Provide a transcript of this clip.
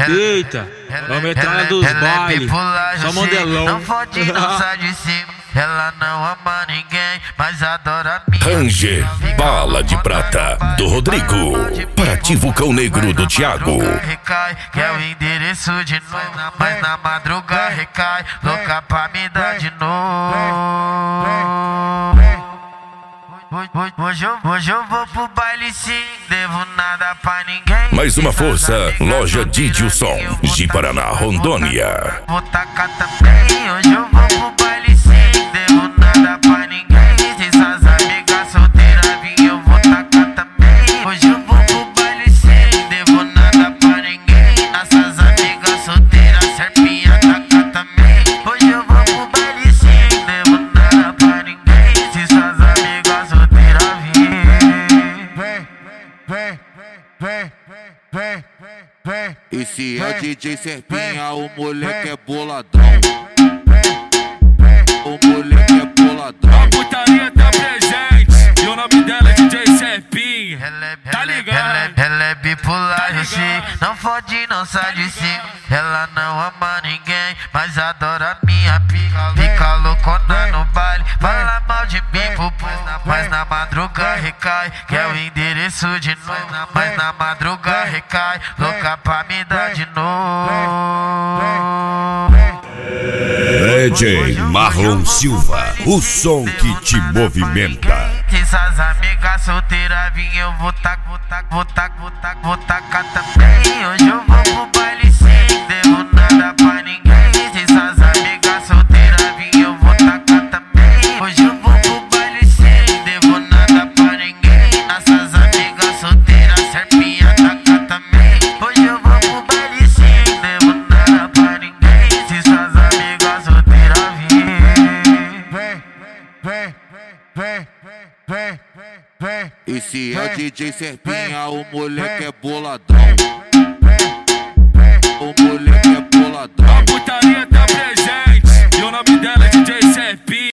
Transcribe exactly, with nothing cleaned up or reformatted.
Eita, vamos entrar dos bailes, só modelão. Não fode, não sai de cima. Ela não ama ninguém, mas adora mim. Ranger, bala de prata, do Rodrigo. Paraty Vulcão Negro, do Thiago. Recai, que é o endereço de novo, mas na madruga recai, louca pra me dar de novo. Hoje eu, hoje eu vou pro baile sim, devo nada pra ninguém. Mais uma força, loja Didilson, de Paraná, Rondônia. Vou tacar também, hoje eu vou pro baile sim, devo nada pra ninguém. Se suas amigas solteiras vir, eu vou tacar também. Hoje eu vou pro baile sim, devo nada pra ninguém. Nossas amigas solteiras, serpinha tacar também. Hoje eu vou pro baile sim, devo nada pra ninguém. Se suas amigas solteiras vir. Vem, vem, vem, vem, vem. Esse é o D J Serpinha, o moleque é boladão. O moleque é boladão. A putaria tá presente e o nome dela é D J Serpinha. Tá ligado? Ela, ela é bipolar, eu sei. Não fode, não sai de cima. Ela não ama ninguém, mas adora minha pica. Fica loucona no baile, fala mal de mim pro povo. Mas na madruga recai, que é o endereço de novo. Mas na madruga recai, louca pra me dar de novo. D J Marlon Silva, o som que te movimenta. Se essas amigas solteiras vir, eu vou tac, vou tac, vou tac, vou tac, vou tacar também. Hoje eu vou pro baile sim, devo nada pra ninguém. Se essas amigas solteiras vir, eu vou tacar também. Hoje eu vou pro baile sim, devo nada pra ninguém. Nossas amigas solteiras, serpinha tacar também. Hoje eu vou pro baile sim, devo nada pra ninguém. Se suas amigas solteiras vir. Vem, vem, vem, vem, vem. Esse é o D J Serpinha, o moleque é boladão.